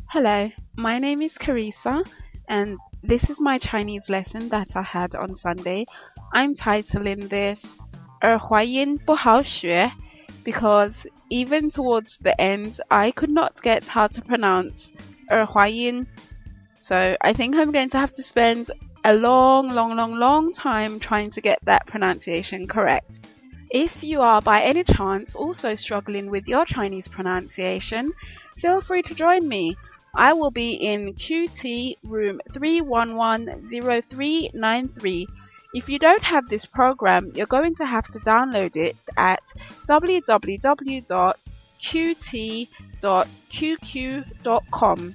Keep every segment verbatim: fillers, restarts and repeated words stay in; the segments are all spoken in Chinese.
Hello, my name is Carissa, and this is my Chinese lesson that I had on Sunday. I'm titling this 儿化音不好学 because even towards the end, I could not get how to pronounce 儿化音. So I think I'm going to have to spend a long, long, long, long time trying to get that pronunciation correct. If you are by any chance also struggling with your Chinese pronunciation, feel free to join me. I will be in Q T room three one one zero three nine three. If you don't have this program, you're going to have to download it at w w w dot q t dot q q dot com.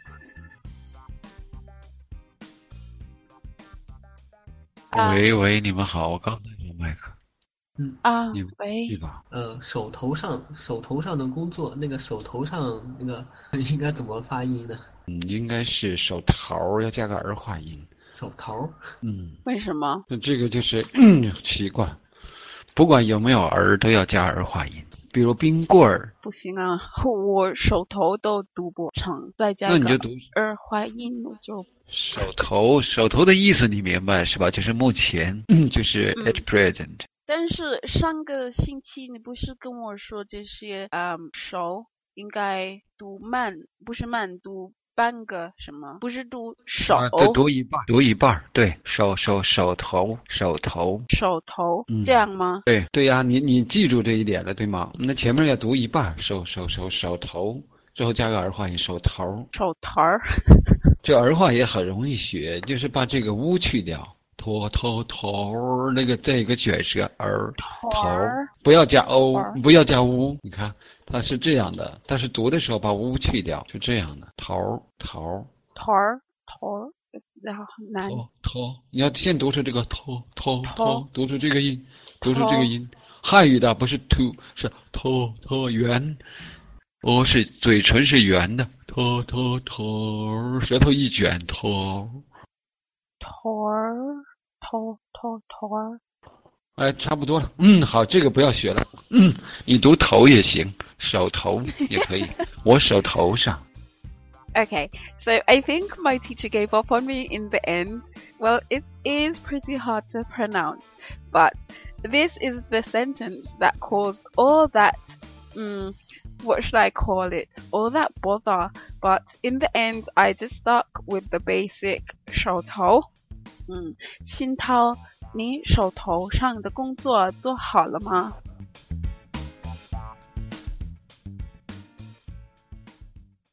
喂喂，你们好，我刚才有麦克。 嗯啊， 你喂， 对吧？ 呃，手头上手头上的工作，那个手头上那个应该怎么发音呢？ 嗯，应该是手头要加个儿化音。 手头。 嗯， 为什么？ 那这个就是嗯习惯，不管有没有儿都要加儿化音。比如冰棍儿， 不行啊，我手头都读不成，再加个那你就读儿化音，我就手头。手头的意思你明白是吧？就是目前，嗯，就是 at present。 但是上个星期你不是跟我说这些嗯手应该读慢，不是慢，读半个什么？不是读手， 啊，对，读一半，读一半，对，手手手头手头手头、 嗯这样吗？ 对对呀、你你记住这一点了，对吗？那前面要读一半，手手手手头，最后加个儿化音，手头。 手头儿， 这儿化也很容易学，就是把这个乌去掉。头头头，那个这个卷舌儿头，不要加 o， 不要加乌。你看它是这样的，但是读的时候把乌去掉，就这样的。头头头儿头儿，然后很难。 头头，你要先读出这个头头头头，读出这个音，读出这个音。汉语的不是 to， 是头头圆，哦，是嘴唇是圆的，头头头，舌头一卷头。 头儿头头头儿， 哎，差不多了。嗯，好，这个不要学了。嗯，你读头也行，手头也可以。我手头上。 Okay, so I think my teacher gave up on me in the end. Well, it is pretty hard to pronounce, but this is the sentence that caused all that, um, what should I call it? All that bother. But in the end, I just stuck with the basic 手头。嗯，新涛，你手头上的工作做好了吗？